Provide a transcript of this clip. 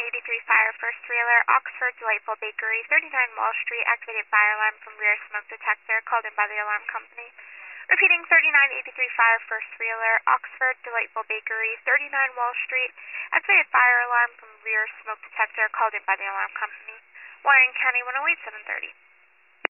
fire, first trailer, Oxford Delightful Bakery, 39 Wall Street, activated fire alarm from rear smoke detector, called in by the alarm company. Repeating, 3983 fire, first trailer, Oxford Delightful Bakery, 39 Wall Street, activated fire alarm from rear smoke detector, called in by the alarm company. Warren County 108, 730.